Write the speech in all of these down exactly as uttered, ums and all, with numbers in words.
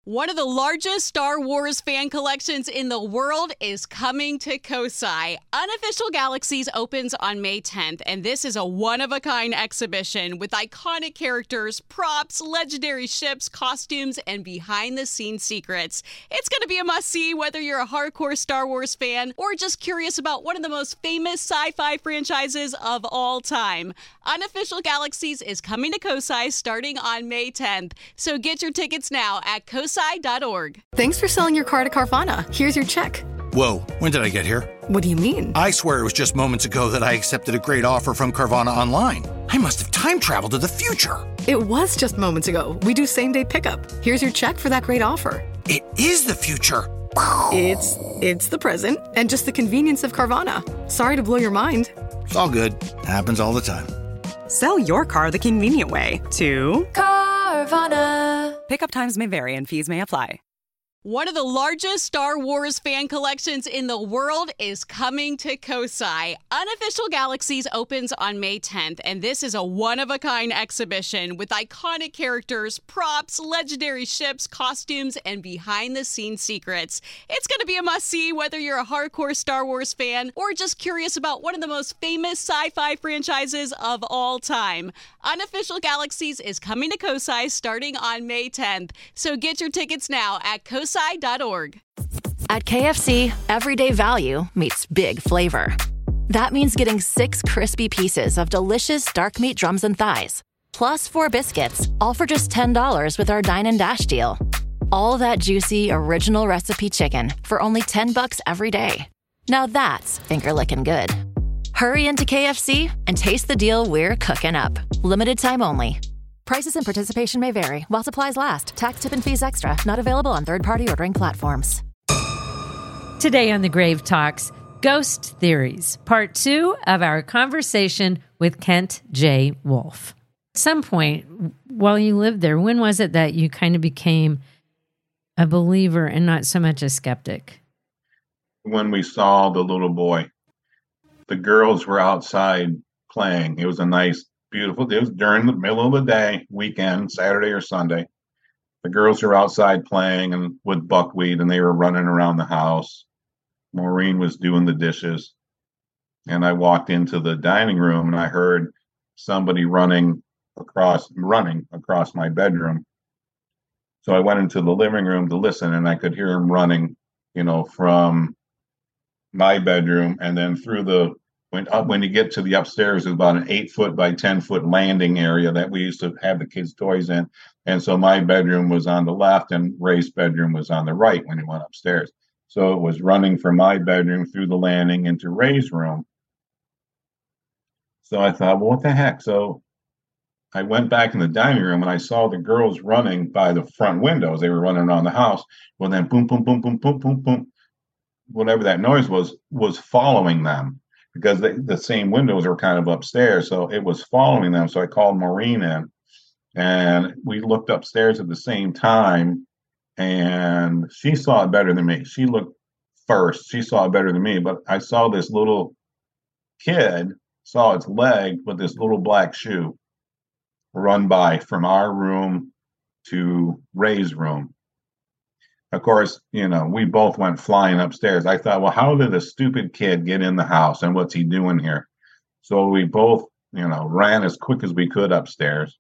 One of the largest Star Wars fan collections in the world is coming to Kosai. Unofficial Galaxies opens on May tenth, and this is a one-of-a-kind exhibition with iconic characters, props, legendary ships, costumes, and behind-the-scenes secrets. It's going to be a must-see whether you're a hardcore Star Wars fan or just curious about one of the most famous sci-fi franchises of all time. Unofficial Galaxies is coming to Kosai starting on May tenth, so get your tickets now at kosai dot org. Thanks for selling your car to Carvana. Here's your check. Whoa, when did I get here? What do you mean? I swear it was just moments ago that I accepted a great offer from Carvana online. I must have time traveled to the future. It was just moments ago. We do same-day pickup. Here's your check for that great offer. It is the future. It's it's the present and just the convenience of Carvana. Sorry to blow your mind. It's all good. Happens all the time. Sell your car the convenient way to Carvana. Pickup times may vary and fees may apply. One of the largest Star Wars fan collections in the world is coming to Kosai. Unofficial Galaxies opens on May tenth, and this is a one-of-a-kind exhibition with iconic characters, props, legendary ships, costumes, and behind-the-scenes secrets. It's going to be a must-see whether you're a hardcore Star Wars fan or just curious about one of the most famous sci-fi franchises of all time. Unofficial Galaxies is coming to Kosai starting on May tenth, so get your tickets now at kosai dot org. At K F C, everyday value meets big flavor. That means getting six crispy pieces of delicious dark meat drums and thighs, plus four biscuits, all for just ten dollars with our Dine and Dash deal. All that juicy, original recipe chicken for only ten bucks every day. Now that's finger-licking good. Hurry into K F C and taste the deal we're cooking up. Limited time only. Prices and participation may vary while supplies last. Tax, tip, and fees extra. Not available on third-party ordering platforms. Today on The Grave Talks, Ghost Theories, part two of our conversation with Kent J. Wolf. At some point, while you lived there, when was it that you kind of became a believer and not so much a skeptic? When we saw the little boy, the girls were outside playing. It was a nice, beautiful, it was during the middle of the day, weekend, Saturday or Sunday. The girls were outside playing and with buckwheat, and they were running around the house. Maureen was doing the dishes. And I walked into the dining room and I heard somebody running across, running across my bedroom. So I went into the living room to listen, and I could hear him running, you know, from my bedroom and then through the When up when you get to the upstairs, is about an eight foot by ten foot landing area that we used to have the kids' toys in. And so my bedroom was on the left and Ray's bedroom was on the right when he went upstairs. So it was running from my bedroom through the landing into Ray's room. So I thought, well, what the heck? So I went back in the dining room and I saw the girls running by the front windows. They were running around the house. Well, then boom, boom, boom, boom, boom, boom, boom. Whatever that noise was, was following them. Because they, the same windows are kind of upstairs, so it was following them. So I called Maureen in, and we looked upstairs at the same time, and she saw it better than me. She looked first. She saw it better than me, but I saw this little kid, saw its leg with this little black shoe run by from our room to Ray's room. Of course, you know, we both went flying upstairs. I thought, well, how did a stupid kid get in the house and what's he doing here? So we both, you know, ran as quick as we could upstairs.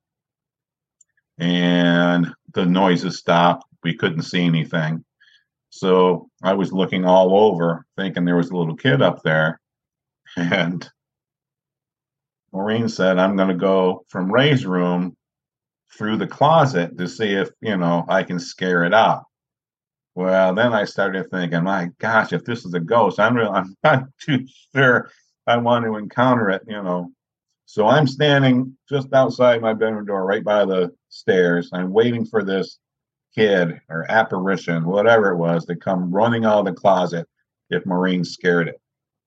And the noises stopped. We couldn't see anything. So I was looking all over, thinking there was a little kid up there. And Maureen said, I'm going to go from Ray's room through the closet to see if, you know, I can scare it out. Well, then I started thinking, my gosh, if this is a ghost, I'm really, I'm not too sure I want to encounter it, you know. So I'm standing just outside my bedroom door, right by the stairs. I'm waiting for this kid or apparition, whatever it was, to come running out of the closet if Maureen scared it.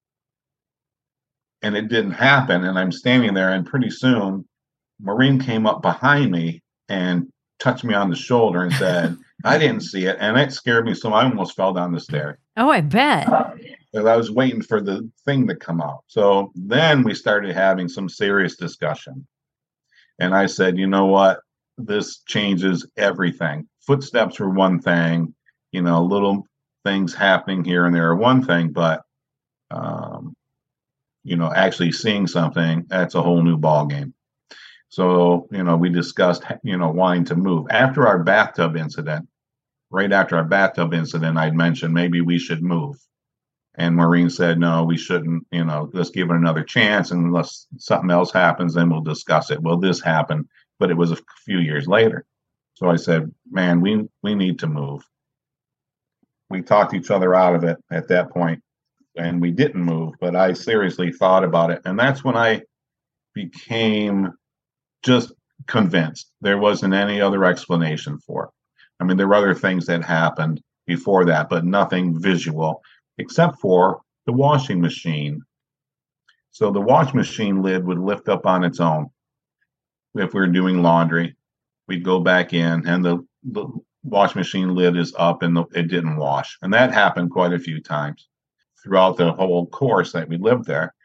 And it didn't happen. And I'm standing there, and pretty soon Maureen came up behind me and touched me on the shoulder and said, I didn't see it. And it scared me, so I almost fell down the stairs. Oh, I bet. Because I was waiting for the thing to come out. So then we started having some serious discussion. And I said, you know what? This changes everything footsteps were one thing, you know, little things happening here and there are one thing, but, um, you know, actually seeing something, that's a whole new ball game. So, you know, we discussed, you know, wanting to move. After our bathtub incident, right after our bathtub incident, I'd mentioned maybe we should move. And Maureen said, no, we shouldn't, you know, let's give it another chance. And unless something else happens, then we'll discuss it. Well, this happened, but it was a few years later. So I said, man, we, we need to move. We talked each other out of it at that point, and we didn't move, but I seriously thought about it. And that's when I became just convinced. There wasn't any other explanation for it. I mean, there were other things that happened before that, but nothing visual, except for the washing machine. So the washing machine lid would lift up on its own. If we were doing laundry, we'd go back in, and the, the washing machine lid is up, and the, it didn't wash. And that happened quite a few times throughout the whole course that we lived there.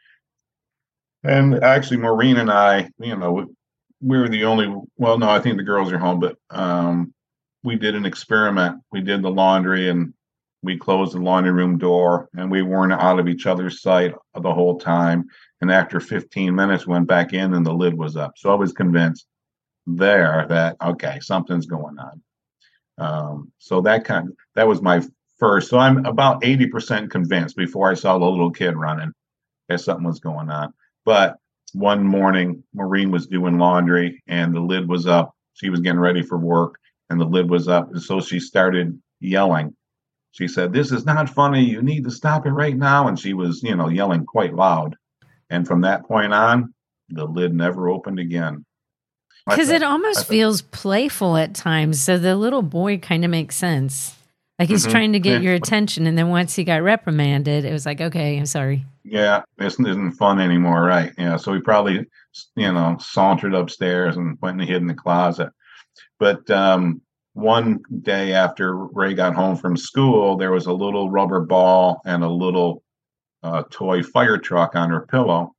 And actually, Maureen and I, you know, we, we were the only, well, no, I think the girls are home, but um, we did an experiment. We did the laundry, and we closed the laundry room door, and we weren't out of each other's sight the whole time. And after fifteen minutes, went back in, and the lid was up. So I was convinced there that, okay, something's going on. Um, so that kind of, that was my first. So I'm about eighty percent convinced before I saw the little kid running that something was going on. But one morning, Maureen was doing laundry, and the lid was up. She was getting ready for work, and the lid was up. And so she started yelling. She said, "This is not funny. You need to stop it right now." And she was, you know, yelling quite loud. And from that point on, the lid never opened again. Because it almost feels playful at times. So the little boy kind of makes sense. Like he's mm-hmm. trying to get your attention. And then once he got reprimanded, it was like, okay, I'm sorry. Yeah, this isn't fun anymore, right? Yeah, so he probably, you know, sauntered upstairs and went and hid in the closet. But um, one day after Ray got home from school, there was a little rubber ball and a little uh, toy fire truck on her pillow.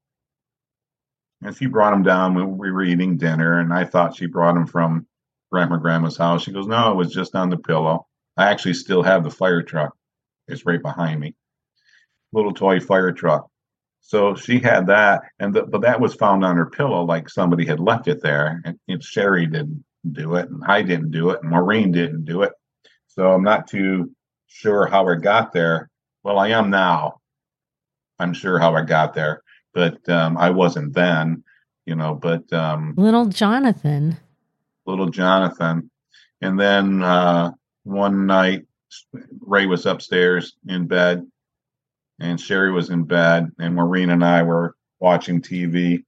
And she brought him down when we were eating dinner, and I thought she brought him from Grandma Grandma's house. She goes, no, it was just on the pillow. I actually still have the fire truck. It's right behind me. Little toy fire truck. So she had that, and the, but that was found on her pillow, like somebody had left it there. And, and Sherry didn't do it, and I didn't do it, and Maureen didn't do it. So I'm not too sure how it got there. Well, I am now. I'm sure how it got there. But um, I wasn't then, you know, but... Um, little Jonathan. Little Jonathan. And then uh, one night, Ray was upstairs in bed, and Sherry was in bed, and Maureen and I were watching T V.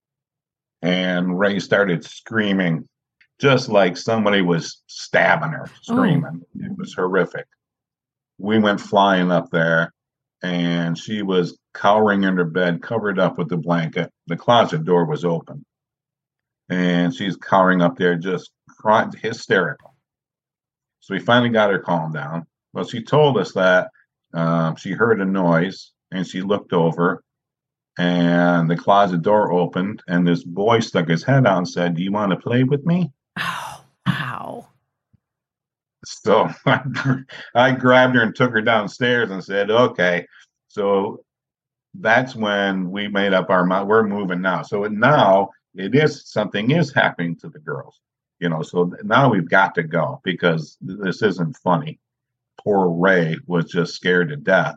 And Ray started screaming, just like somebody was stabbing her, screaming. Oh. It was horrific. We went flying up there, and she was cowering in her bed, covered up with the blanket. The closet door was open, and she's cowering up there, just crying, hysterical. So we finally got her calmed down. Well, she told us that um, she heard a noise, and she looked over, and the closet door opened, and this boy stuck his head out and said, "Do you want to play with me?" Oh, wow. So I, I grabbed her and took her downstairs and said, okay. So that's when we made up our mind. We're moving now. So now it is, something is happening to the girls, you know, so now we've got to go because this isn't funny. Poor Ray was just scared to death.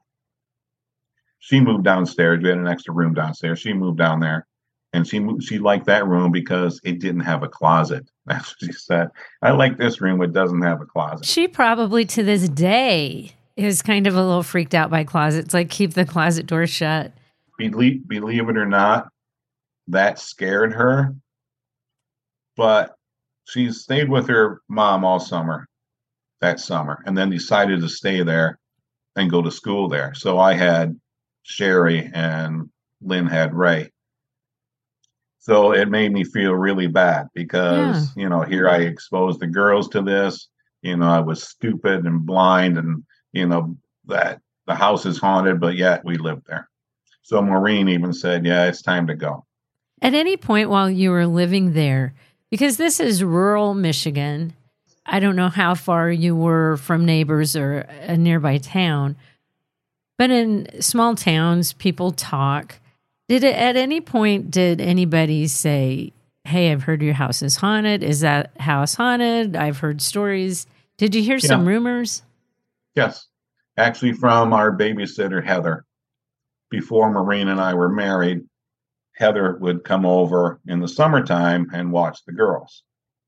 She moved downstairs. We had an extra room downstairs. She moved down there, and she she liked that room because it didn't have a closet. That's what she said. I like this room. It doesn't have a closet. She probably to this day is kind of a little freaked out by closets, like keep the closet door shut. Believe, believe it or not, that scared her. But she stayed with her mom all summer, that summer, and then decided to stay there and go to school there. So I had Sherry and Lynn had Ray. So it made me feel really bad because, yeah. you know, here I exposed the girls to this. You know, I was stupid and blind, and, you know, that the house is haunted, but yet we lived there. So Maureen even said, yeah, it's time to go. At any point while you were living there, because this is rural Michigan, I don't know how far you were from neighbors or a nearby town, but in small towns, people talk. Did it, at any point, did anybody say, hey, I've heard your house is haunted? Is that house haunted? I've heard stories. Did you hear Yeah. some rumors? Yes. Actually, from our babysitter, Heather. Before Maureen and I were married, Heather would come over in the summertime and watch the girls.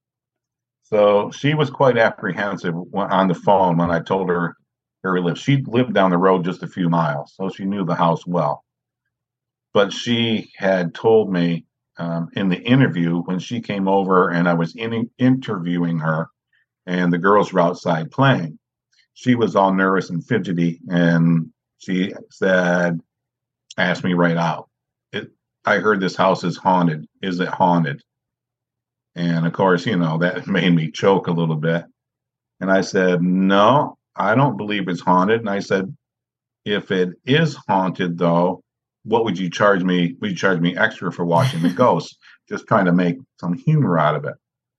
So she was quite apprehensive on the phone when I told her where we lived. She lived down the road just a few miles, so she knew the house well. But she had told me um, in the interview when she came over and I was in, interviewing her and the girls were outside playing, she was all nervous and fidgety. And she said, asked me right out, it, I heard this house is haunted. Is it haunted? And of course, you know, that made me choke a little bit. And I said, no, I don't believe it's haunted. And I said, if it is haunted, though, what would you charge me? Would you charge me extra for watching the ghosts? Just trying to make some humor out of it.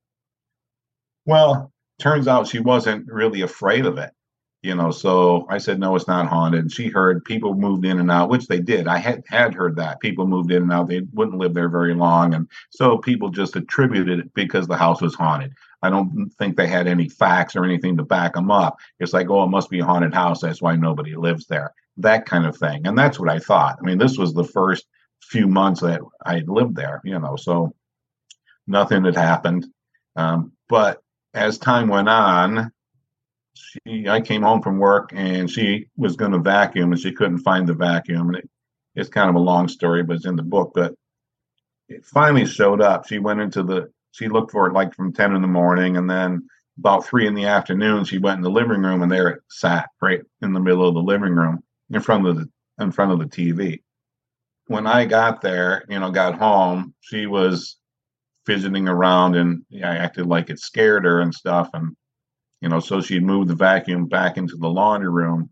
Well, turns out she wasn't really afraid of it. You know, so I said, no, it's not haunted. And she heard people moved in and out, which they did. I had, had heard that. People moved in and out. They wouldn't live there very long. And so people just attributed it because the house was haunted. I don't think they had any facts or anything to back them up. It's like, oh, it must be a haunted house. That's why nobody lives there. That kind of thing. And that's what I thought. I mean, this was the first few months that I lived there, you know, so nothing had happened. Um, but as time went on, She, I came home from work and she was going to vacuum and she couldn't find the vacuum. And it, it's kind of a long story, but it's in the book. But it finally showed up. She went into the, she looked for it like from ten in the morning. And then about three in the afternoon, she went in the living room and there it sat right in the middle of the living room in front of the, in front of the T V. When I got there, you know, got home, she was fidgeting around and I acted like it scared her and stuff. And You know, so she'd moved the vacuum back into the laundry room.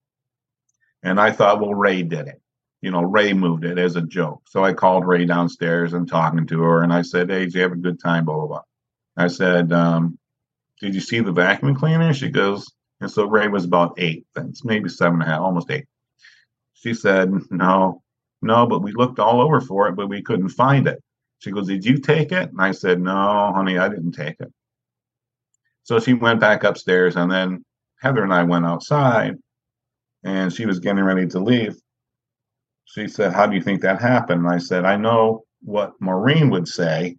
And I thought, well, Ray did it. You know, Ray moved it as a joke. So I called Ray downstairs and talking to her. And I said, hey, did you have a good time? Blah, blah, blah. I said, um, did you see the vacuum cleaner? She goes, and so Ray was about eight. That's maybe seven and a half, almost eight. She said, no, no, but we looked all over for it, but we couldn't find it. She goes, did you take it? And I said, no, honey, I didn't take it. So she went back upstairs, and then Heather and I went outside, and she was getting ready to leave. She said, how do you think that happened? And I said, I know what Maureen would say,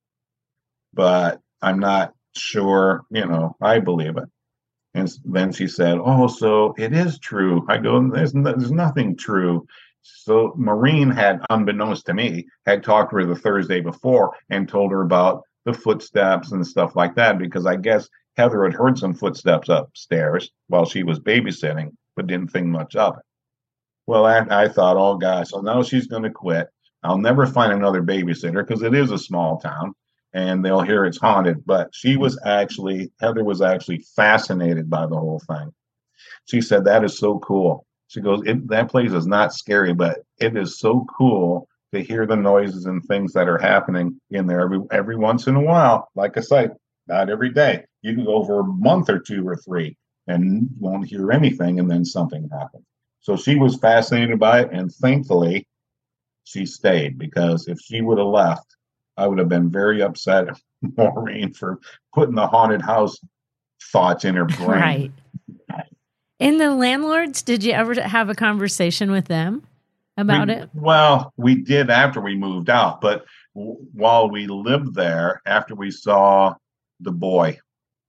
but I'm not sure, you know, I believe it. And then she said, oh, so it is true. I go, there's, no, there's nothing true. So Maureen had, unbeknownst to me, had talked to her the Thursday before and told her about the footsteps and stuff like that, because I guess Heather had heard some footsteps upstairs while she was babysitting, but didn't think much of it. Well, I, I thought, oh gosh, so now she's going to quit. I'll never find another babysitter because it is a small town and they'll hear it's haunted. But she was actually, Heather was actually fascinated by the whole thing. She said, that is so cool. She goes, it, that place is not scary, but it is so cool to hear the noises and things that are happening in there every every once in a while. Like I say, not every day. You can go over a month or two or three and won't hear anything, and then something happens. So she was fascinated by it, and thankfully, she stayed, because if she would have left, I would have been very upset at Maureen for putting the haunted house thoughts in her brain. Right. And the landlords, did you ever have a conversation with them about we, it? Well, we did after we moved out, but w- while we lived there, after we saw the boy,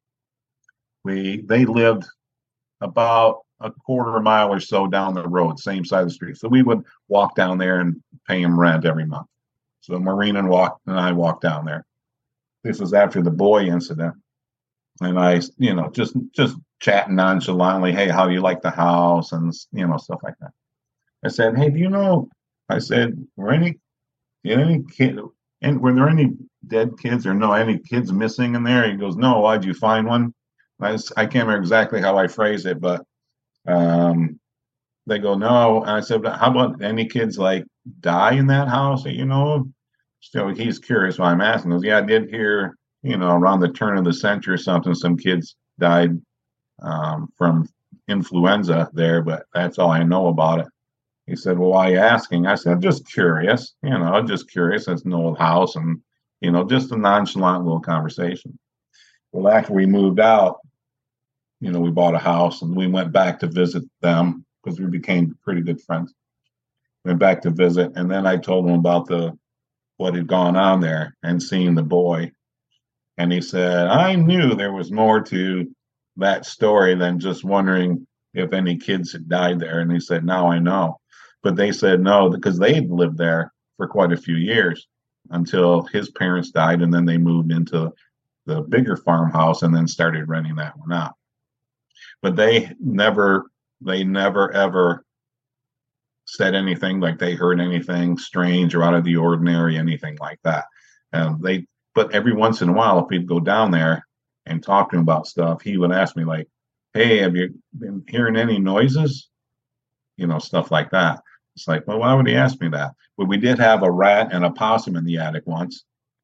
we they lived about a quarter mile or so down the road, same side of the street. So we would walk down there and pay him rent every month. So Maureen and walk and I walked down there. This was after the boy incident, and I, you know, just just chatting nonchalantly, hey, how do you like the house, and you know, stuff like that. I said, hey, do you know? I said, were any, did any kid, and were there any dead kids or no any kids missing in there? He goes, no. Why'd you find one? I, was, I can't remember exactly how I phrased it, but um, they go, no. And I said, how about any kids like die in that house that you know of? So he's curious why I'm asking. He goes, yeah, I did hear you know, around the turn of the century or something, some kids died um, from influenza there, but that's all I know about it. He said, well, why are you asking? I said, I'm just curious, you know, just curious. It's an old house and, you know, just a nonchalant little conversation. Well, after we moved out, you know, we bought a house and we went back to visit them because we became pretty good friends. Went back to visit. And then I told him about the, what had gone on there and seeing the boy. And he said, I knew there was more to that story than just wondering if any kids had died there. And he said, now I know. But they said no, because they had lived there for quite a few years until his parents died. And then they moved into the bigger farmhouse and then started renting that one out. But they never, they never, ever said anything like they heard anything strange or out of the ordinary, anything like that. And they, but every once in a while, if we'd go down there and talk to him about stuff, he would ask me like, hey, have you been hearing any noises? You know, stuff like that. It's like, well, why would he ask me that? But we did have a rat and a possum in the attic once.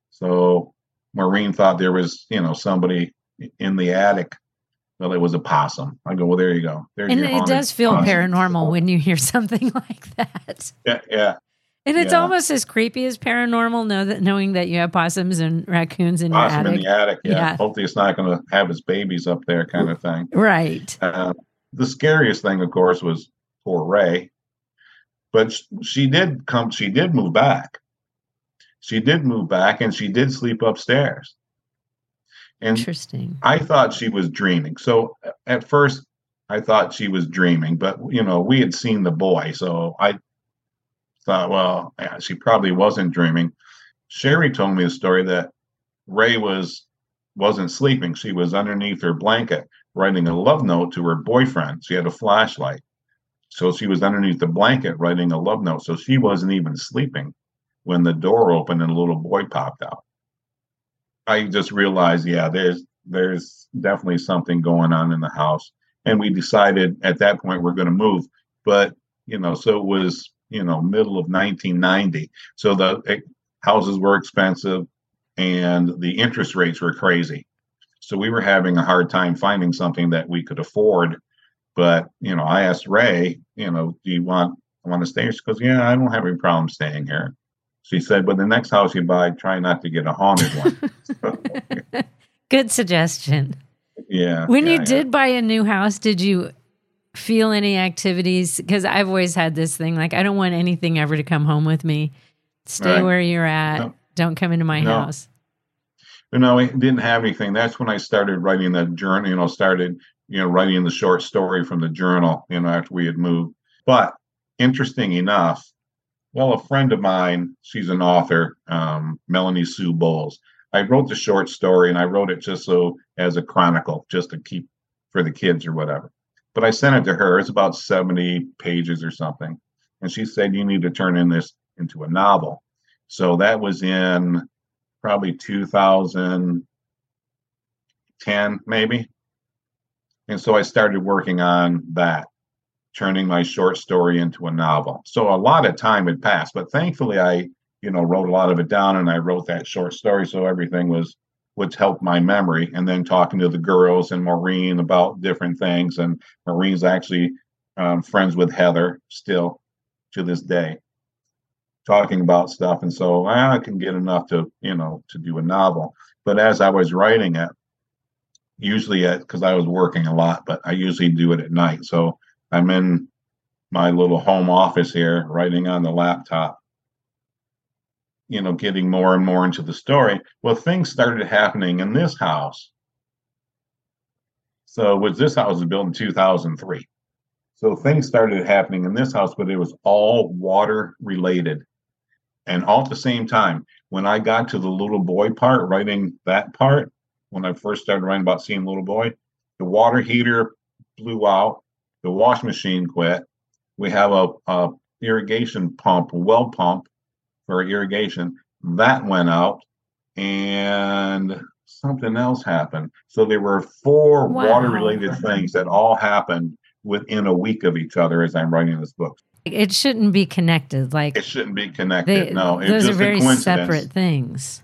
So Maureen thought there was, you know, somebody in the attic. Well, it was a possum. I go, well, there you go. There's and your it does feel possum. paranormal when you hear something like that. Yeah, yeah. And it's yeah. almost as creepy as paranormal, know that knowing that you have possums and raccoons in Possum your attic. in the attic, yeah. yeah. Hopefully it's not going to have its babies up there kind of thing. Right. Uh, the scariest thing, of course, was poor Ray. But sh- she did come, she did move back. She did move back and she did sleep upstairs. And Interesting. I thought she was dreaming. So at first I thought she was dreaming, but you know, we had seen the boy. So I thought, well, yeah, she probably wasn't dreaming. Sherry told me a story that Ray was, wasn't sleeping. She was underneath her blanket writing a love note to her boyfriend. She had a flashlight. So she was underneath the blanket writing a love note. So she wasn't even sleeping when the door opened and a little boy popped out. I just realized, yeah, there's there's definitely something going on in the house. And we decided at that point we're going to move. But, you know, so it was, you know, middle of nineteen ninety. So the eh, houses were expensive and the interest rates were crazy. So we were having a hard time finding something that we could afford. But, you know, I asked Ray, you know, do you want, want to stay? She goes, yeah, I don't have any problem staying here. She said, but the next house you buy, try not to get a haunted one. So, Good suggestion. yeah. When yeah, you yeah. did buy a new house, did you feel any activities? Because I've always had this thing, like, I don't want anything ever to come home with me. Stay Right. where you're at. No. Don't come into my No. house. You know, we didn't have anything. That's when I started writing the journal, you know, started, you know, writing the short story from the journal, you know, after we had moved. But interesting enough, well, a friend of mine, she's an author, um, Melanie Sue Bowles. I wrote the short story and I wrote it just so as a chronicle, just to keep for the kids or whatever. But I sent it to her. It's about seventy pages or something. And she said, you need to turn in this into a novel. So that was in probably two thousand ten, maybe. And so I started working on that, turning my short story into a novel. So a lot of time had passed, but thankfully I, you know, wrote a lot of it down and I wrote that short story. So everything was, which helped my memory. And then talking to the girls and Maureen about different things. And Maureen's actually um, friends with Heather still to this day, talking about stuff. And so well, I can get enough to, you know, to do a novel. But as I was writing it, usually at, because I was working a lot, but I usually do it at night. So I'm in my little home office here, writing on the laptop, you know, getting more and more into the story. Well, things started happening in this house. So, was this house was built in two thousand three. So things started happening in this house, but it was all water related. And all at the same time, when I got to the little boy part, writing that part, when I first started writing about seeing little boy, the water heater blew out. The wash machine quit. We have a, a irrigation pump, a well pump for irrigation. That went out and something else happened. So there were four Wow. water-related things that all happened within a week of each other as I'm writing this book. It shouldn't be connected. Like It shouldn't be connected. they, no, it's those just are very a coincidence. separate things.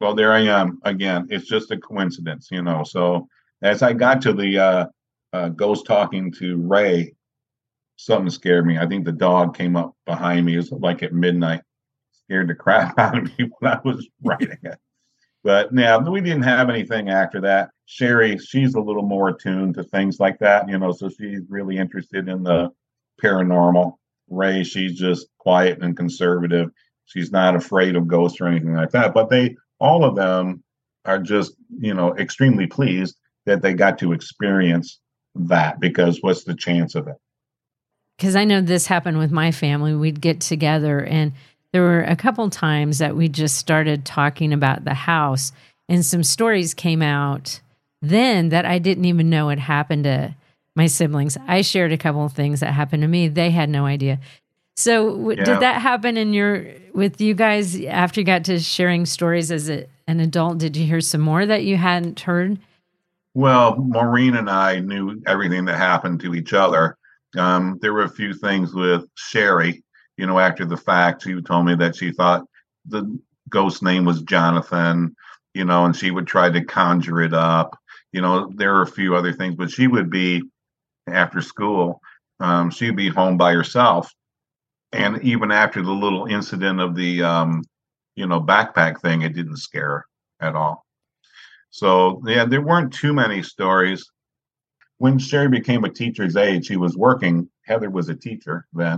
Well, there I am again. It's just a coincidence, you know. So as I got to the uh, uh, ghost talking to Ray, something scared me. I think the dog came up behind me. It was like at midnight, scared the crap out of me when I was writing it. But yeah, we didn't have anything after that. Sherry, she's a little more attuned to things like that, you know, so she's really interested in the paranormal. Ray, she's just quiet and conservative. She's not afraid of ghosts or anything like that. But they, all of them are just, you know, extremely pleased that they got to experience that, because what's the chance of it? Because I know this happened with my family. We'd get together, and there were a couple times that we just started talking about the house, and some stories came out then that I didn't even know had happened to my siblings. I shared a couple of things that happened to me. They had no idea. So w- Yeah. did that happen in your with you guys after you got to sharing stories as a, an adult? Did you hear some more that you hadn't heard? Well, Maureen and I knew everything that happened to each other. Um, there were a few things with Sherry, you know, after the fact. She told me that she thought the ghost name was Jonathan, you know, and she would try to conjure it up. You know, there were a few other things, but she would be after school, um, she'd be home by herself. And even after the little incident of the, um, you know, backpack thing, it didn't scare her at all. So, yeah, there weren't too many stories. When Sherry became a teacher's aide, she was working. Heather was a teacher then.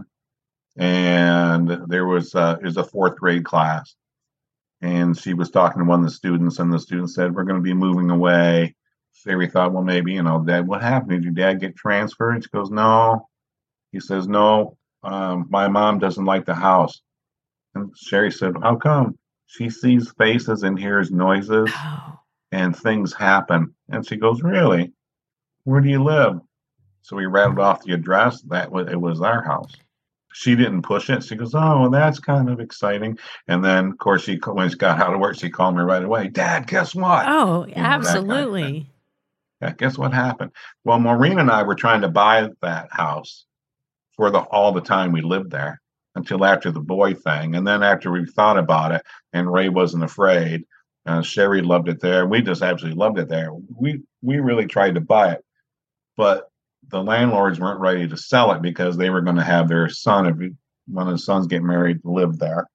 And there was, uh, it was a fourth grade class. And she was talking to one of the students, and the student said, "We're going to be moving away." Sherry thought, well, maybe, you know, Dad, what happened? Did your dad get transferred? She goes, "No." He says, "No, um, my mom doesn't like the house." And Sherry said, "How come?" She sees faces and hears noises Oh. and things happen. And she goes, "Really? Where do you live?" So we rattled off the address. That was, it was our house. She didn't push it. She goes, "Oh, well, that's kind of exciting." And then, of course, she when she got out of work, she called me right away. "Dad, guess what?" Oh, You know, that kind of absolutely. thing. Yeah, guess what happened? Well, Maureen and I were trying to buy that house for the all the time we lived there until after the boy thing. And then after we thought about it, and Ray wasn't afraid, uh, Sherry loved it there. We just absolutely loved it there. We we really tried to buy it, but the landlords weren't ready to sell it because they were going to have their son, if he, one of the sons get married, live there.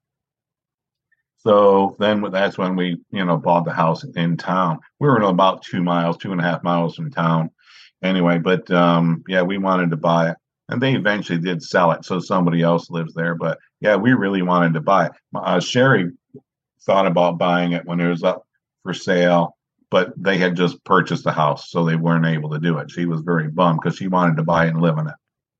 So then that's when we, you know, bought the house in town. We were about two miles, two and a half miles from town. Anyway, but um, yeah, we wanted to buy it. And they eventually did sell it. So somebody else lives there. But yeah, we really wanted to buy it. Uh, Sherry thought about buying it when it was up for sale, but they had just purchased the house, so they weren't able to do it. She was very bummed because she wanted to buy it and live in it.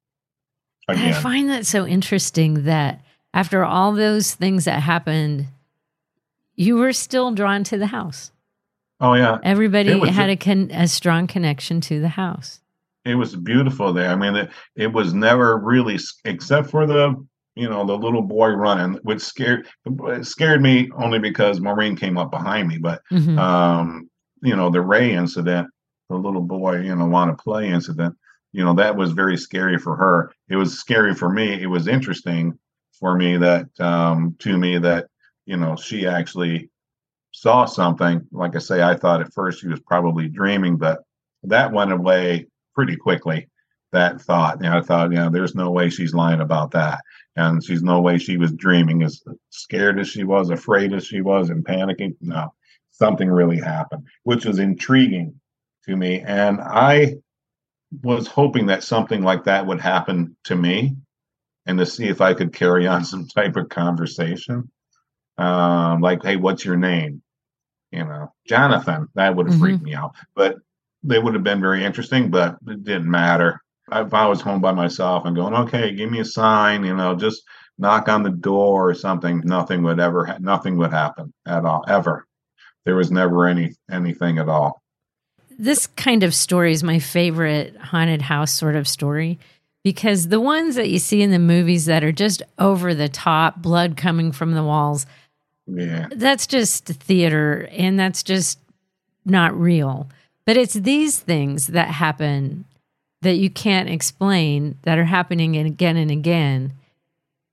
I Again. find that so interesting that after all those things that happened, you were still drawn to the house. Oh, yeah. Everybody It was had ju- a, con- a strong connection to the house. It was beautiful there. I mean, it, it was never really, s- except for the, you know, the little boy running, which scared it scared me only because Maureen came up behind me. But, Mhm. um, you know, the Ray incident, the little boy, you know, want to play incident, you know, that was very scary for her. It was scary for me. It was interesting for me that, um, to me that, you know, she actually saw something. Like I say, I thought at first she was probably dreaming, but that went away pretty quickly. That thought, you know, I thought, you know, there's no way she's lying about that. And she's no way she was dreaming. As scared as she was, afraid as she was, and panicking, no, something really happened, which was intriguing to me. And I was hoping that something like that would happen to me, and to see if I could carry on some type of conversation. Um, like, "Hey, what's your name?" You know, Jonathan, that would have Mhm. freaked me out. But they would have been very interesting, but it didn't matter. If I was home by myself and going, "Okay, give me a sign," you know, just knock on the door or something, nothing would ever, ha- nothing would happen at all, ever. There was never any anything at all. This kind of story is my favorite haunted house sort of story, because the ones that you see in the movies that are just over the top, blood coming from the walls, Yeah. that's just theater, and that's just not real. But it's these things that happen that you can't explain that are happening again and again. Right.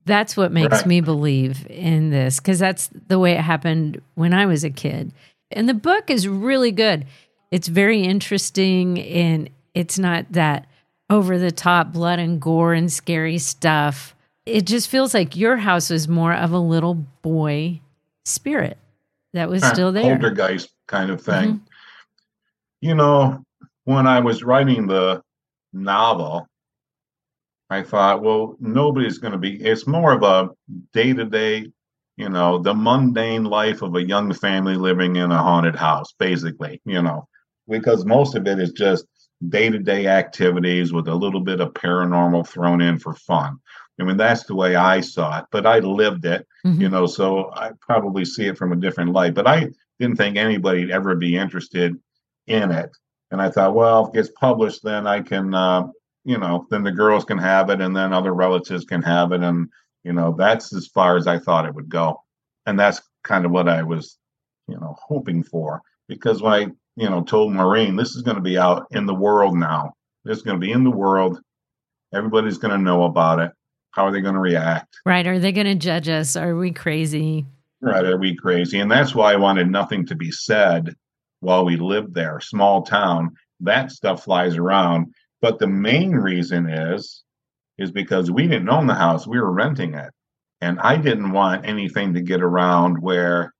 That's what makes Right. me believe in this, because that's the way it happened when I was a kid. And the book is really good. It's very interesting, and it's not that over-the-top blood and gore and scary stuff. It just feels like your house was more of a little boy spirit that was still there. Poltergeist kind of thing. Mhm. You know, when I was writing the novel, I thought, well, nobody's going to be, it's more of a day to day, you know, the mundane life of a young family living in a haunted house, basically, you know, because most of it is just day to day activities with a little bit of paranormal thrown in for fun. I mean, that's the way I saw it, but I lived it, Mhm. you know, so I probably see it from a different light, but I didn't think anybody'd ever be interested in it. And I thought, well, if it gets published, then I can, uh, you know, then the girls can have it and then other relatives can have it. And, you know, that's as far as I thought it would go. And that's kind of what I was, you know, hoping for. Because when I, you know, told Maureen, this is going to be out in the world now, this is going to be in the world. Everybody's going to know about it. How are they going to react? Right. Are they going to judge us? Are we crazy? Right. Are we crazy? And that's why I wanted nothing to be said while we lived there. Small town, that stuff flies around. But the main reason is, is because we didn't own the house. We were renting it. And I didn't want anything to get around where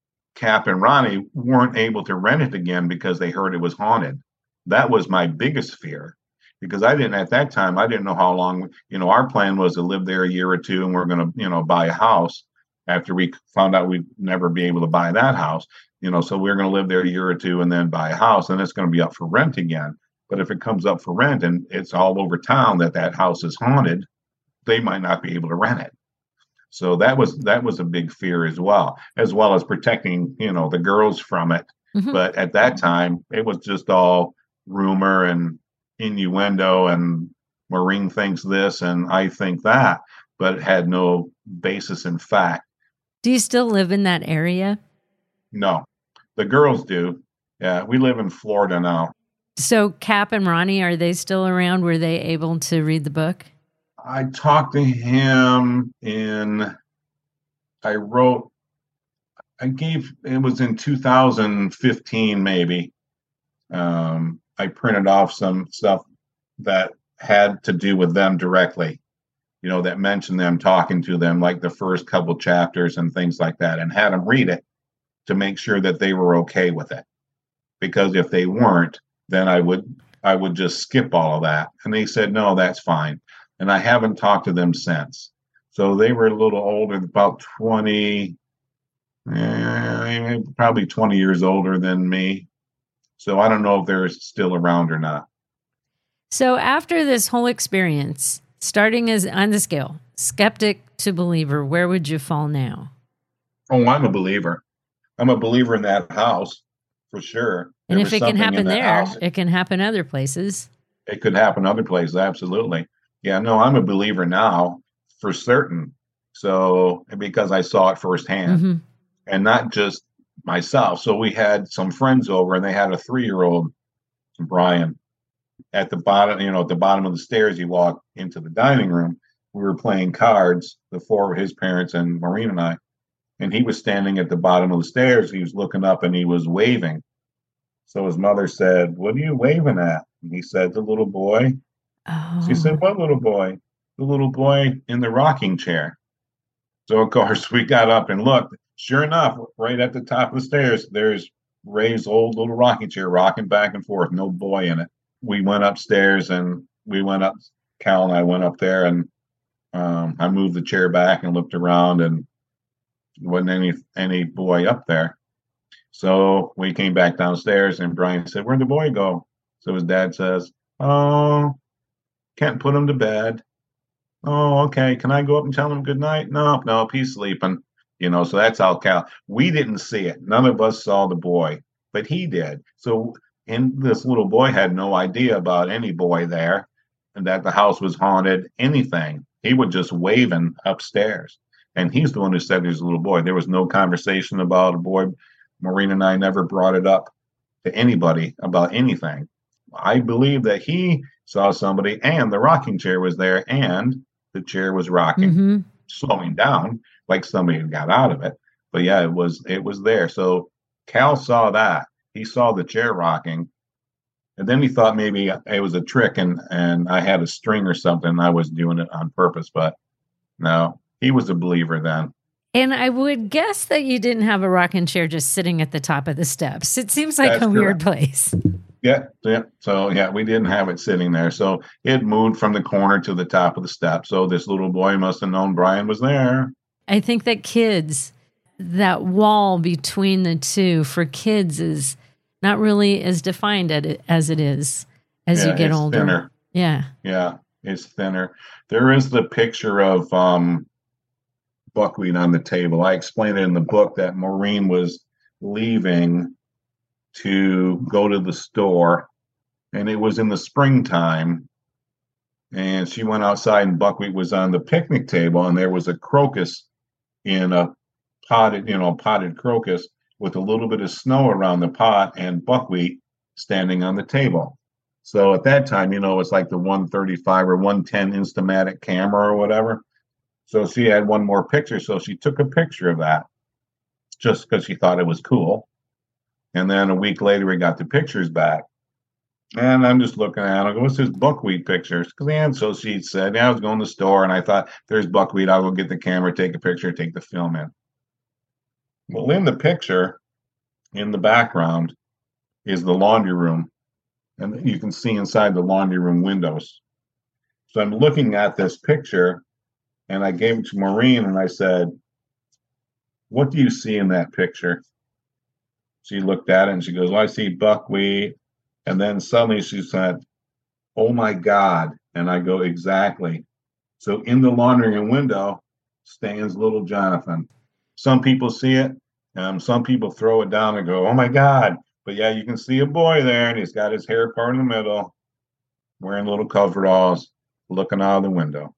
Cap and Ronnie weren't able to rent it again because they heard it was haunted. That was my biggest fear. Because I didn't, at that time, I didn't know how long, you know, our plan was to live there a year or two and we're going to, you know, buy a house after we found out we'd never be able to buy that house, you know, so we're going to live there a year or two and then buy a house and it's going to be up for rent again. But if it comes up for rent and it's all over town that that house is haunted, they might not be able to rent it. So that was, that was a big fear as well, as well as protecting, you know, the girls from it. Mhm. But at that time, it was just all rumor and innuendo and Maureen thinks this and I think that, but it had no basis in fact. Do you still live in that area? No, the girls do. Yeah, we live in Florida now. So Cap and Ronnie, are they still around? Were they able to read the book? I talked to him in, I wrote, I gave, it was in two thousand fifteen maybe. Um, I printed off some stuff that had to do with them directly, you know, that mentioned them talking to them, like the first couple chapters and things like that, and had them read it to make sure that they were okay with it. Because if they weren't, then I would I would just skip all of that. And they said, no, that's fine. And I haven't talked to them since. So they were a little older, about twenty, eh, probably twenty years older than me. So I don't know if they're still around or not. So after this whole experience, starting as on the scale, skeptic to believer, where would you fall now? Oh, I'm a believer. I'm a believer in that house for sure. And There if was it can something in happen that there, house. it can happen other places. It could happen other places, absolutely. Yeah, no, I'm a believer now for certain. So because I saw it firsthand, Mhm. and not just myself. So we had some friends over, and they had a three-year-old, Brian, at the bottom. You know, at the bottom of the stairs, you walk into the dining room. We were playing cards, the four of his parents and Maureen and I, and he was standing at the bottom of the stairs. He was looking up and he was waving. So his mother said, "What are you waving at?" And he said, "The little boy." Oh. She said, "What little boy?" "The little boy in the rocking chair." So, of course, we got up and looked. Sure enough, right at the top of the stairs, there's Ray's old little rocking chair rocking back and forth, no boy in it. We went upstairs and we went up, Cal and I went up there, and um, I moved the chair back and looked around, and wasn't any any boy up there. So we came back downstairs, and Brian said, "Where'd the boy go?" So his dad says, "Oh, can't put him to bed." "Oh, okay. Can I go up and tell him good night?" "No, no, he's sleeping." You know, so that's how Cal. We didn't see it. None of us saw the boy, but he did. So, and this little boy had no idea about any boy there, and that the house was haunted. Anything. He was just waving upstairs, and he's the one who said there's a little boy. There was no conversation about a boy. Maureen and I never brought it up to anybody about anything. I believe that he saw somebody, and the rocking chair was there, and the chair was rocking. Mm-hmm. slowing down, like somebody had got out of it. But yeah, it was it was there. So Cal saw that. He saw the chair rocking, and then he thought maybe it was a trick, and and I had a string or something. And I was doing it on purpose, but no, he was a believer then. And I would guess that you didn't have a rocking chair just sitting at the top of the steps. It seems like That's a weird correct. place. Yeah, yeah. So yeah, we didn't have it sitting there. So it moved from the corner to the top of the step. So this little boy must have known Brian was there. I think that kids, that wall between the two for kids is not really as defined as it is as Yeah, you get it's older. thinner. Yeah. Yeah, it's thinner. There is the picture of um, buckwheat on the table. I explained it in the book that Maureen was leaving to go to the store, and it was in the springtime, and she went outside and buckwheat was on the picnic table, and there was a crocus in a potted, you know, potted crocus with a little bit of snow around the pot and buckwheat standing on the table. So at that time, you know, it's like the one thirty-five or one ten Instamatic camera or whatever. So she had one more picture. So she took a picture of that just because she thought it was cool. And then a week later, we got the pictures back. And I'm just looking at it. I go, what's this buckwheat pictures? Because and so she said, yeah, I was going to the store and I thought, there's buckwheat. I'll go get the camera, take a picture, take the film in. Well, in the picture, in the background, is the laundry room. And you can see inside the laundry room windows. So I'm looking at this picture, and I gave it to Maureen, and I said, what do you see in that picture? She looked at it, and she goes, well, I see buckwheat. And then suddenly she said, oh, my God. And I go, exactly. So in the laundry room window stands little Jonathan. Some people see it. Um, some people throw it down and go, oh, my God. But yeah, you can see a boy there, and he's got his hair part in the middle, wearing little coveralls, looking out of the window.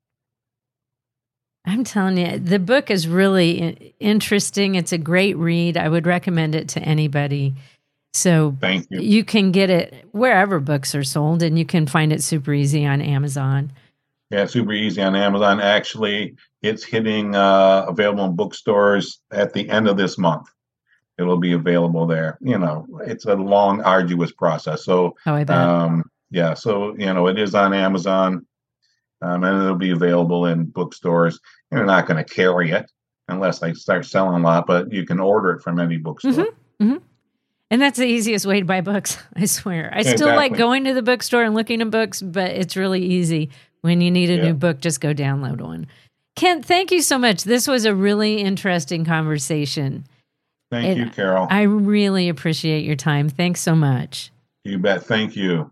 I'm telling you, the book is really interesting. It's a great read. I would recommend it to anybody. So Thank you. You can get it wherever books are sold, and you can find it super easy on Amazon. Yeah, super easy on Amazon. Actually, it's hitting uh, available in bookstores at the end of this month. It'll be available there. You know, it's a long, arduous process. So, Oh, I bet. um, yeah, so, you know, it is on Amazon, um, and it'll be available in bookstores. They're not going to carry it unless they start selling a lot, but you can order it from any bookstore. Mm-hmm. Mm-hmm. And that's the easiest way to buy books, I swear. I still like Exactly. going to the bookstore and looking at books, but it's really easy. When you need a Yeah. new book, just go download one. Kent, thank you so much. This was a really interesting conversation. Thank And you, Carol. I really appreciate your time. Thanks so much. You bet. Thank you.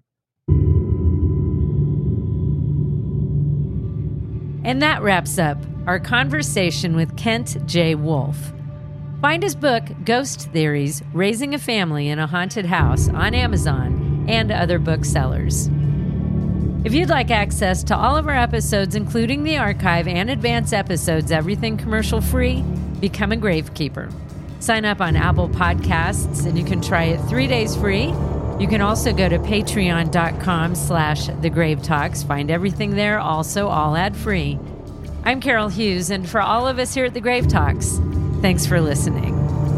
And that wraps up our conversation with Kent J. Wolf. Find his book, Ghost Theories, Raising a Family in a Haunted House, on Amazon and other booksellers. If you'd like access to all of our episodes, including the archive and advance episodes, everything commercial free, become a Gravekeeper. Sign up on Apple Podcasts and you can try it three days free. You can also go to patreon.com slash the Grave Talks. Find everything there, also all ad free. I'm Carol Hughes, and for all of us here at the Grave Talks, thanks for listening.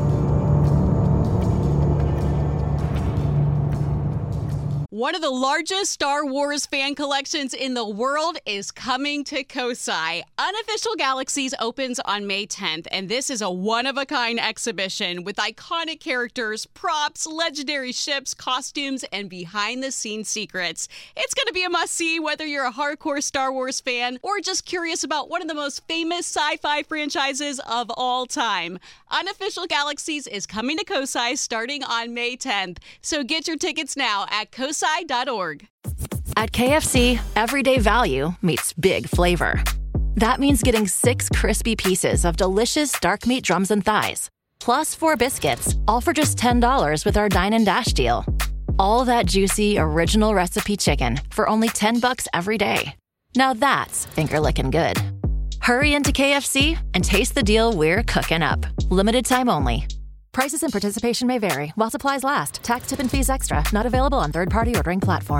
One of the largest Star Wars fan collections in the world is coming to Kosai. Unofficial Galaxies opens on May tenth, and this is a one-of-a-kind exhibition with iconic characters, props, legendary ships, costumes, and behind-the-scenes secrets. It's going to be a must-see whether you're a hardcore Star Wars fan or just curious about one of the most famous sci-fi franchises of all time. Unofficial Galaxies is coming to Kosai starting on May tenth, so get your tickets now at kosai dot org. At K F C, everyday value meets big flavor. That means getting six crispy pieces of delicious dark meat drums and thighs, plus four biscuits, all for just ten dollars with our Dine and Dash deal. All that juicy, original recipe chicken for only ten bucks every day. Now that's finger-licking good. Hurry into K F C and taste the deal we're cooking up. Limited time only. Prices and participation may vary while supplies last. Tax, tip, and fees extra. Not available on third-party ordering platforms.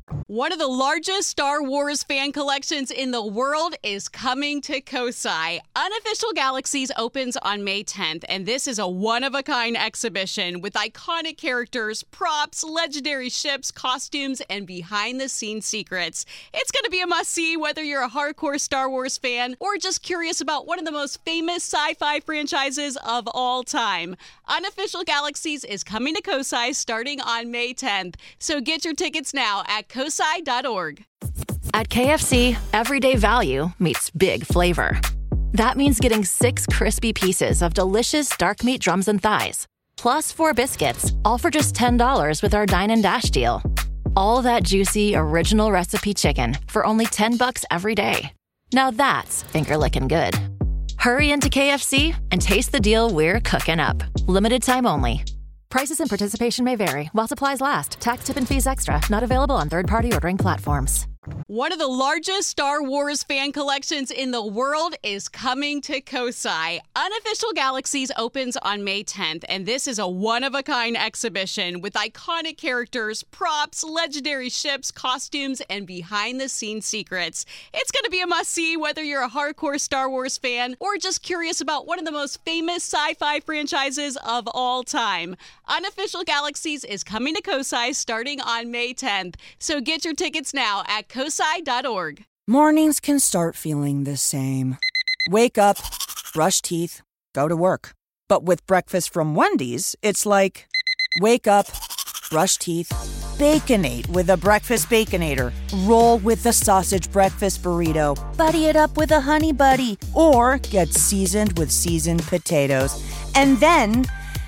One of the largest Star Wars fan collections in the world is coming to Kosai. Unofficial Galaxies opens on May tenth, and this is a one-of-a-kind exhibition with iconic characters, props, legendary ships, costumes, and behind-the-scenes secrets. It's going to be a must-see whether you're a hardcore Star Wars fan or just curious about one of the most famous sci-fi franchises of all time. Unofficial Galaxies is coming to Kosai starting on May tenth, so get your tickets now at kosai dot org. At K F C, everyday value meets big flavor. That means getting six crispy pieces of delicious dark meat drums and thighs, plus four biscuits, all for just ten dollars with our Dine and Dash deal. All that juicy, original recipe chicken for only ten bucks every day. Now that's finger-licking good. Hurry into K F C and taste the deal we're cooking up. Limited time only. Prices and participation may vary while supplies last. Tax, tip, and fees extra. Not available on third-party ordering platforms. One of the largest Star Wars fan collections in the world is coming to Kosai. Unofficial Galaxies opens on May tenth, and this is a one-of-a-kind exhibition with iconic characters, props, legendary ships, costumes, and behind-the-scenes secrets. It's going to be a must-see whether you're a hardcore Star Wars fan or just curious about one of the most famous sci-fi franchises of all time. Unofficial Galaxies is coming to Kosai starting on May tenth, so get your tickets now at kosai dot org. Mornings can start feeling the same. Wake up, brush teeth, go to work. But with breakfast from Wendy's, it's like, wake up, brush teeth, Baconate with a Breakfast Baconator. Roll with the sausage breakfast burrito. Buddy it up with a Honey Buddy. Or get seasoned with seasoned potatoes. And then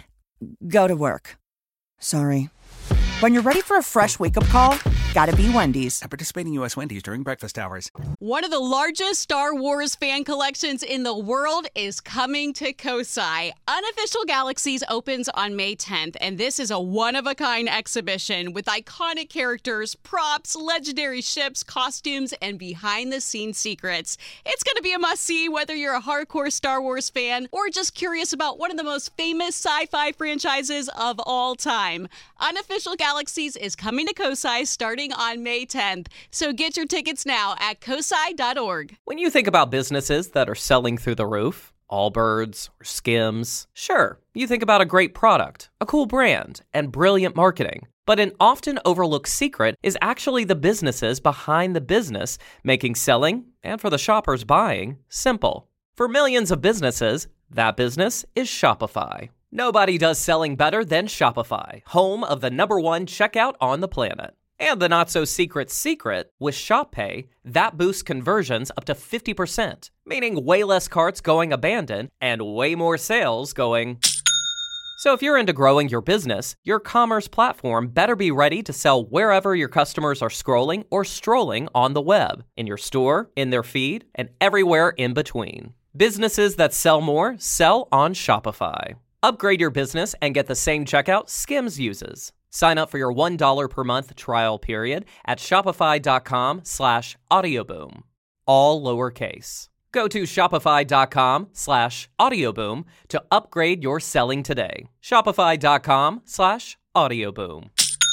go to work. Sorry. When you're ready for a fresh wake-up call, gotta be Wendy's. At participating U S Wendy's during breakfast hours. One of the largest Star Wars fan collections in the world is coming to Kosai. Unofficial Galaxies opens on May tenth, and this is a one-of-a-kind exhibition with iconic characters, props, legendary ships, costumes, and behind-the-scenes secrets. It's going to be a must-see whether you're a hardcore Star Wars fan or just curious about one of the most famous sci-fi franchises of all time. Unofficial Galaxies is coming to Kosai starting on May tenth, so get your tickets now at kosai dot org. When you think about businesses that are selling through the roof, Allbirds or Skims, sure, you think about a great product, a cool brand, and brilliant marketing. But an often overlooked secret is actually the businesses behind the business, making selling, and for the shoppers buying, simple. For millions of businesses, that business is Shopify. Nobody does selling better than Shopify, home of the number one checkout on the planet. And the not-so-secret secret, with Shop Pay, that boosts conversions up to fifty percent, meaning way less carts going abandoned and way more sales going... So if you're into growing your business, your commerce platform better be ready to sell wherever your customers are scrolling or strolling on the web, in your store, in their feed, and everywhere in between. Businesses that sell more sell on Shopify. Upgrade your business and get the same checkout Skims uses. Sign up for your one dollar per month trial period at shopify.com slash audioboom. All lowercase. Go to shopify.com slash audioboom to upgrade your selling today. Shopify.com slash audioboom.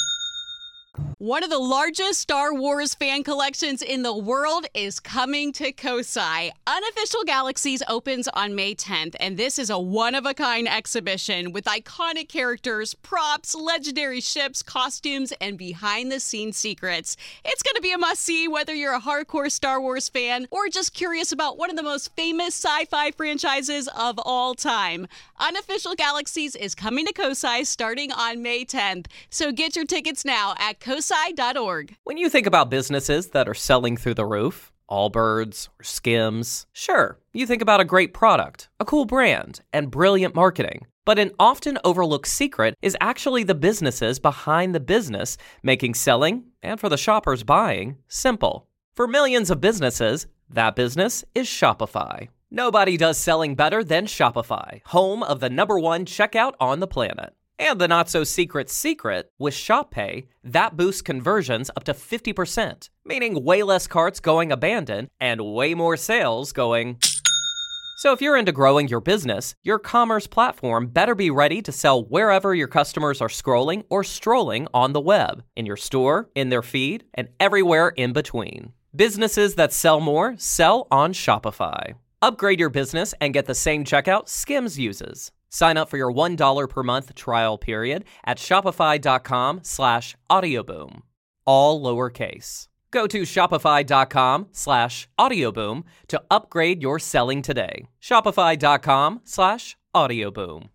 One of the largest Star Wars fan collections in the world is coming to Kosai. Unofficial Galaxies opens on May tenth, and this is a one-of-a-kind exhibition with iconic characters, props, legendary ships, costumes, and behind-the-scenes secrets. It's going to be a must-see whether you're a hardcore Star Wars fan or just curious about one of the most famous sci-fi franchises of all time. Unofficial Galaxies is coming to Kosai starting on May tenth, so get your tickets now at kosai dot org. When you think about businesses that are selling through the roof, Allbirds or Skims, sure, you think about a great product, a cool brand, and brilliant marketing. But an often overlooked secret is actually the businesses behind the business, making selling, and for the shoppers buying, simple. For millions of businesses, that business is Shopify. Nobody does selling better than Shopify, home of the number one checkout on the planet. And the not-so-secret secret, with Shop Pay, that boosts conversions up to fifty percent, meaning way less carts going abandoned and way more sales going... So if you're into growing your business, your commerce platform better be ready to sell wherever your customers are scrolling or strolling on the web, in your store, in their feed, and everywhere in between. Businesses that sell more sell on Shopify. Upgrade your business and get the same checkout Skims uses. Sign up for your one dollar per month trial period at shopify.com slash audioboom. All lowercase. Go to shopify.com slash audioboom to upgrade your selling today. Shopify.com slash audioboom.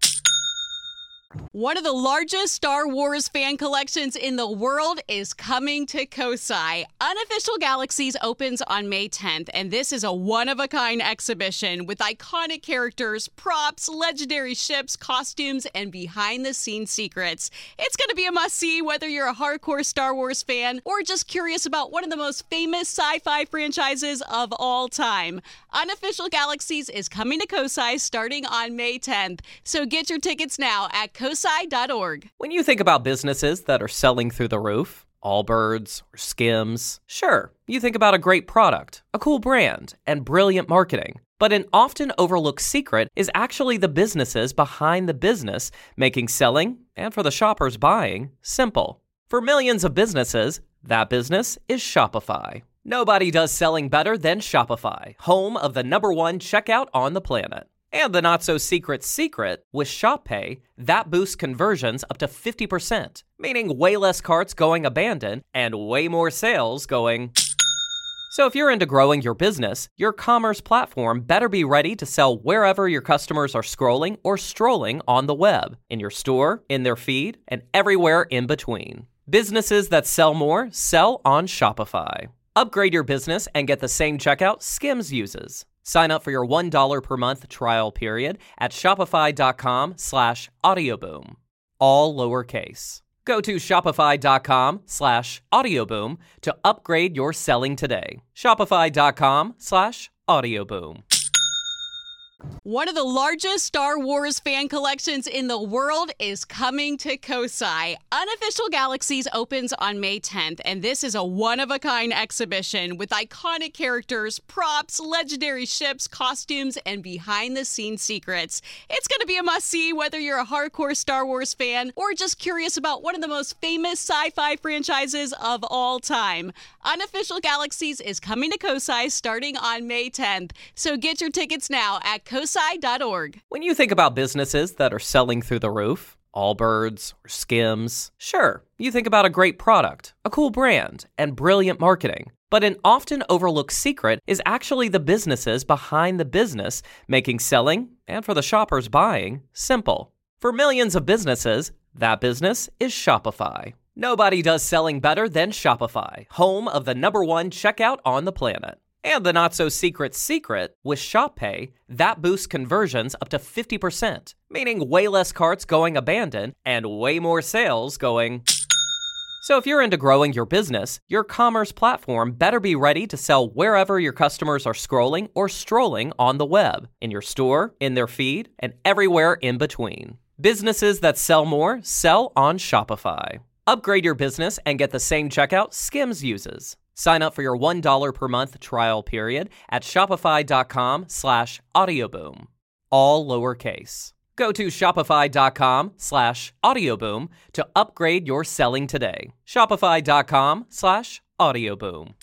One of the largest Star Wars fan collections in the world is coming to Kosai. Unofficial Galaxies opens on May tenth, and this is a one-of-a-kind exhibition with iconic characters, props, legendary ships, costumes, and behind-the-scenes secrets. It's going to be a must-see whether you're a hardcore Star Wars fan or just curious about one of the most famous sci-fi franchises of all time. Unofficial Galaxies is coming to Kosai starting on May tenth, so get your tickets now at kosai dot org. When you think about businesses that are selling through the roof, Allbirds or Skims, sure, you think about a great product, a cool brand, and brilliant marketing. But an often overlooked secret is actually the businesses behind the business, making selling, and for the shoppers buying, simple. For millions of businesses, that business is Shopify. Nobody does selling better than Shopify, home of the number one checkout on the planet. And the not-so-secret secret, with Shop Pay, that boosts conversions up to fifty percent, meaning way less carts going abandoned and way more sales going... So if you're into growing your business, your commerce platform better be ready to sell wherever your customers are scrolling or strolling on the web, in your store, in their feed, and everywhere in between. Businesses that sell more sell on Shopify. Upgrade your business and get the same checkout Skims uses. Sign up for your one dollar per month trial period at shopify.com slash audioboom. All lowercase. Go to shopify.com slash audioboom to upgrade your selling today. Shopify.com slash audioboom. One of the largest Star Wars fan collections in the world is coming to Kosai. Unofficial Galaxies opens on May tenth, and this is a one-of-a-kind exhibition with iconic characters, props, legendary ships, costumes, and behind-the-scenes secrets. It's going to be a must-see whether you're a hardcore Star Wars fan or just curious about one of the most famous sci-fi franchises of all time. Unofficial Galaxies is coming to Kosai starting on May tenth, so get your tickets now at kosai dot org. When you think about businesses that are selling through the roof, Allbirds or Skims, sure, you think about a great product, a cool brand, and brilliant marketing. But an often overlooked secret is actually the businesses behind the business, making selling, and for the shoppers buying, simple. For millions of businesses, that business is Shopify. Nobody does selling better than Shopify, home of the number one checkout on the planet. And the not-so-secret secret, with Shop Pay, that boosts conversions up to fifty percent, meaning way less carts going abandoned and way more sales going... So if you're into growing your business, your commerce platform better be ready to sell wherever your customers are scrolling or strolling on the web, in your store, in their feed, and everywhere in between. Businesses that sell more sell on Shopify. Upgrade your business and get the same checkout Skims uses. Sign up for your one dollar per month trial period at shopify.com slash audioboom. All lowercase. Go to shopify.com slash audioboom to upgrade your selling today. Shopify.com slash audioboom.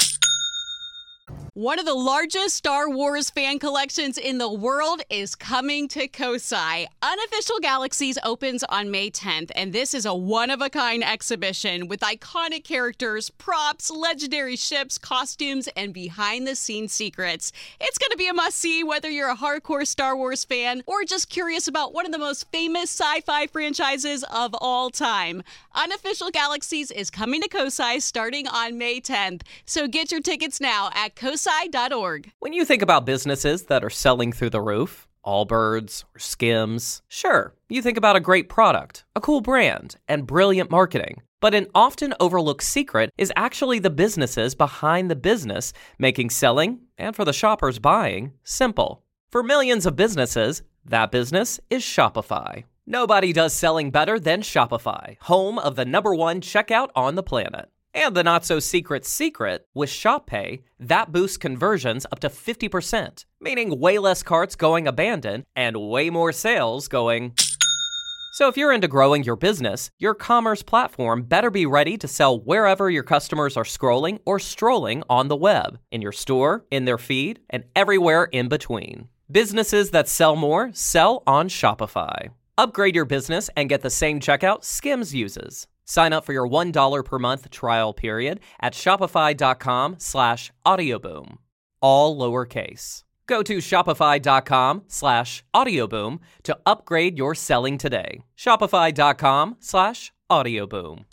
One of the largest Star Wars fan collections in the world is coming to Kosai. Unofficial Galaxies opens on May tenth, and this is a one-of-a-kind exhibition with iconic characters, props, legendary ships, costumes, and behind-the-scenes secrets. It's going to be a must-see whether you're a hardcore Star Wars fan or just curious about one of the most famous sci-fi franchises of all time. Unofficial Galaxies is coming to Kosai starting on May tenth, so get your tickets now at kosai dot org. When you think about businesses that are selling through the roof, Allbirds or Skims, sure, you think about a great product, a cool brand, and brilliant marketing. But an often overlooked secret is actually the businesses behind the business, making selling, and for the shoppers buying, simple. For millions of businesses, that business is Shopify. Nobody does selling better than Shopify, home of the number one checkout on the planet. And the not-so-secret secret, with Shop Pay, that boosts conversions up to fifty percent, meaning way less carts going abandoned and way more sales going... So if you're into growing your business, your commerce platform better be ready to sell wherever your customers are scrolling or strolling on the web, in your store, in their feed, and everywhere in between. Businesses that sell more sell on Shopify. Upgrade your business and get the same checkout Skims uses. Sign up for your one dollar per month trial period at shopify.com slash audioboom. All lowercase. Go to shopify.com slash audioboom to upgrade your selling today. Shopify.com slash audioboom.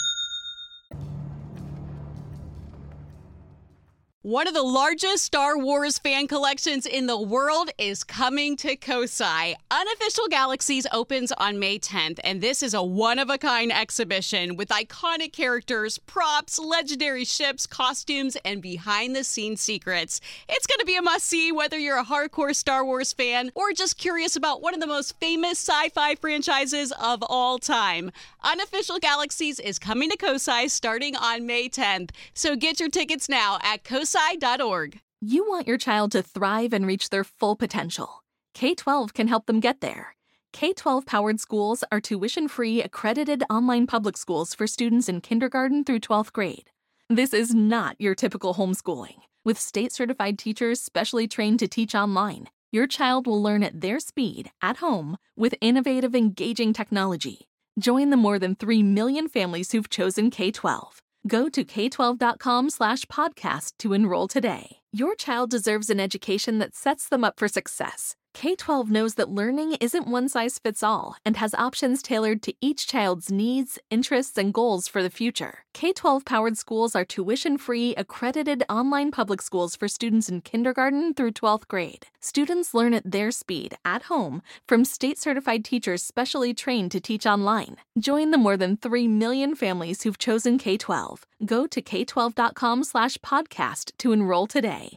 One of the largest Star Wars fan collections in the world is coming to Kosai. Unofficial Galaxies opens on May tenth, and this is a one-of-a-kind exhibition with iconic characters, props, legendary ships, costumes, and behind-the-scenes secrets. It's going to be a must-see whether you're a hardcore Star Wars fan or just curious about one of the most famous sci-fi franchises of all time. Unofficial Galaxies is coming to Kosai starting on May tenth, so get your tickets now at kosai dot org. You want your child to thrive and reach their full potential. K twelve can help them get there. K twelve powered schools are tuition-free, accredited online public schools for students in kindergarten through twelfth grade. This is not your typical homeschooling. With state-certified teachers specially trained to teach online, your child will learn at their speed, at home, with innovative, engaging technology. Join the more than three million families who've chosen K twelve. Go to k twelve dot com slash podcast to enroll today. Your child deserves an education that sets them up for success. K twelve knows that learning isn't one size fits all and has options tailored to each child's needs, interests, and goals for the future. K twelve powered schools are tuition-free, accredited online public schools for students in kindergarten through twelfth grade. Students learn at their speed, at home, from state-certified teachers specially trained to teach online. Join the more than three million families who've chosen K twelve. Go to k twelve dot com slash podcast to enroll today.